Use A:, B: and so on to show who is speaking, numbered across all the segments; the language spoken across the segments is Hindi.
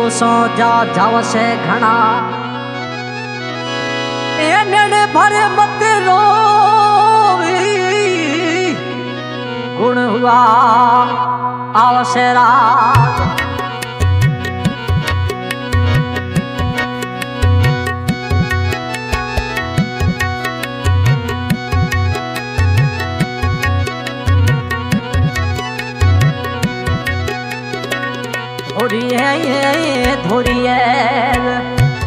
A: सो जा जाव से घना एने भरे मत रोवी गुण हुआ आवसे रात थोड़ी है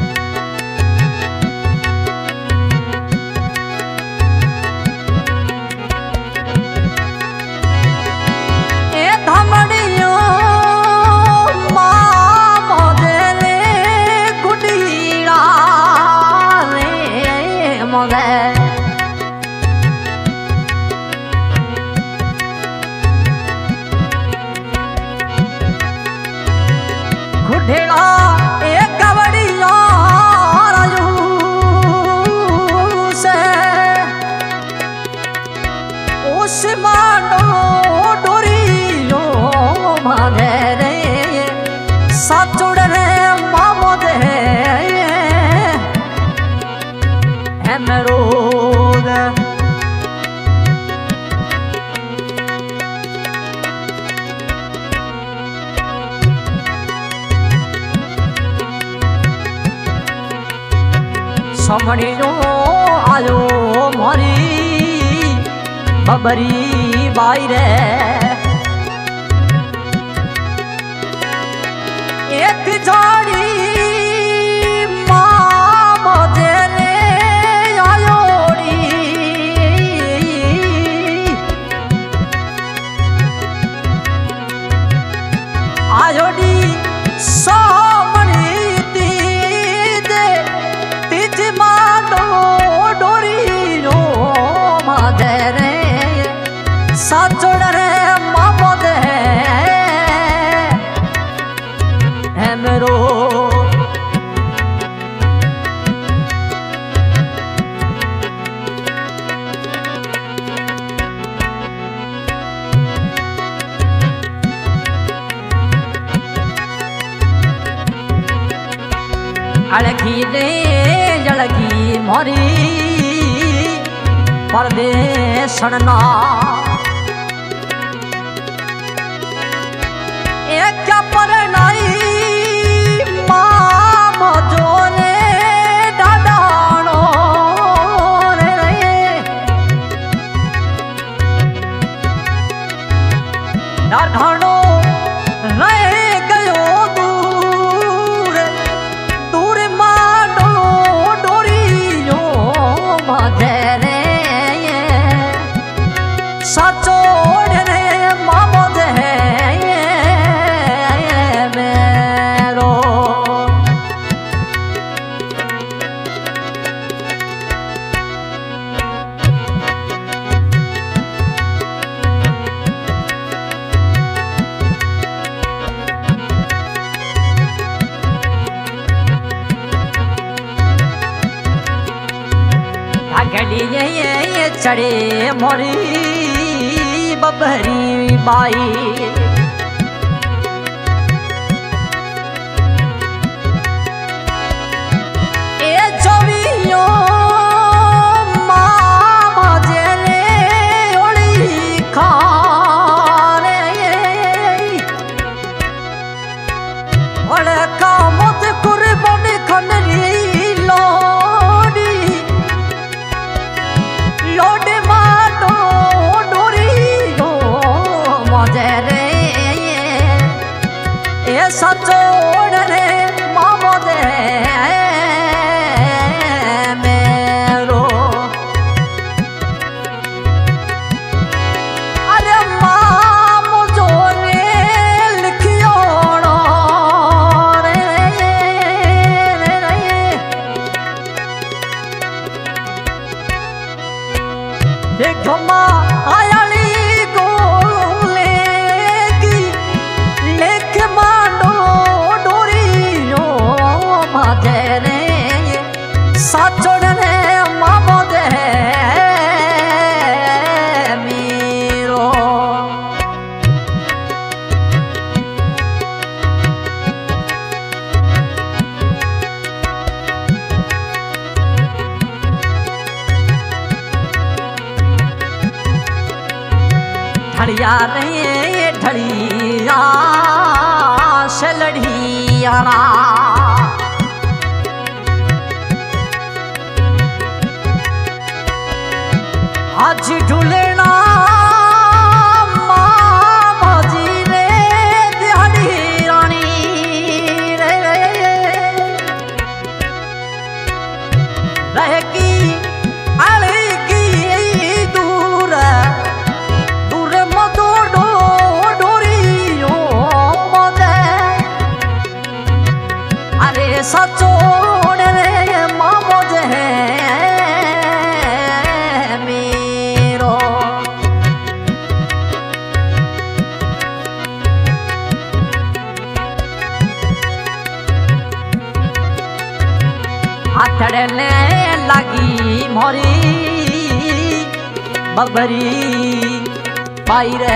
A: ढेड़ा एक कवड़िया से उस मानो डोरियो माधे रे साचुड़ रे मामो दे है मरोद समणियो आयो मोरी बबरी बाई रे एक जाड़ी माँ मजे ने आयोड़ी आयोड़ी साचोड़ रे मामो दे है मेरो अड़की दे जड़की मोरी परदेशना क्या परनाई माम जोने डाडानो रे डाडानो रह गयो दूर दूर मानो डोरियो मधे रे साचोड़ रे मामो दे ये चढ़े मोरी बबरी बाई ए चवियो माँ मजेले ओली खाने ओले का मत कुर्बानी खनरी साचोड़ रे मामो दे मेरो अरे मामो जो रे लिखियो रे देखो माँ आयाली को लेकी लेके मानो डोरी ढलिया रे ढलिया से लड़िया आज ढूलना सचोड़ रे मामोज है मेरो आथड़ने लगी मोरी बबरी पाई रे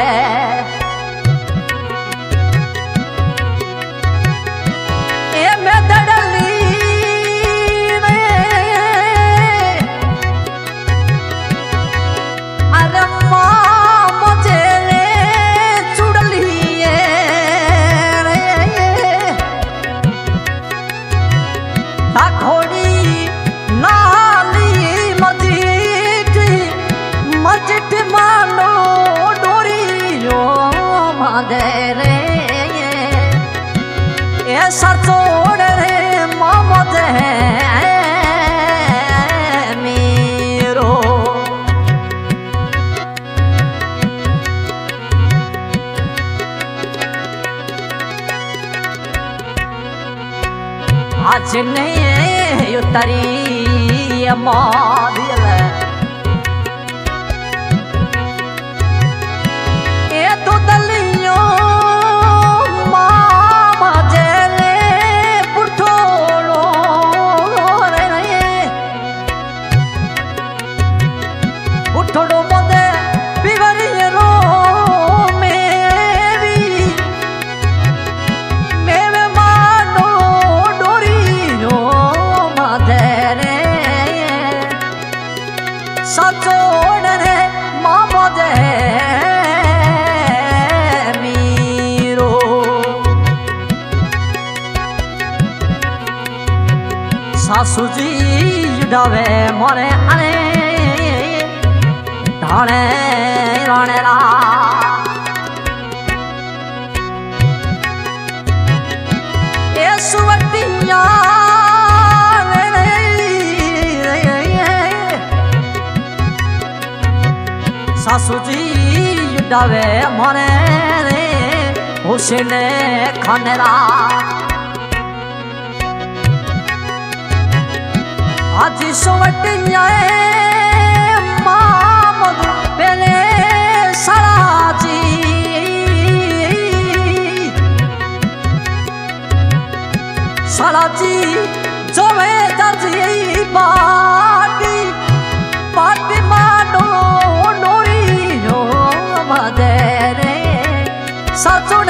A: सचोड़ रे मोहम्मद है मेरो आज नहीं उतरी मादिल ये तो दलियों थोड़ो मोदे बिगड़िए रो मेरे मानो डोरियो मधेरे सचोड़ रे मामोदे मीरो सासू जी डावे मोरे अने ढाणे राणेरा ये सुवटिया सासू जी डावे मने रे हुसैन खानेरा आज सुवटिया पहले सराजी सराजी जो में जाजी पार्टी पार्टी मानो नोरी हो मदरे सचो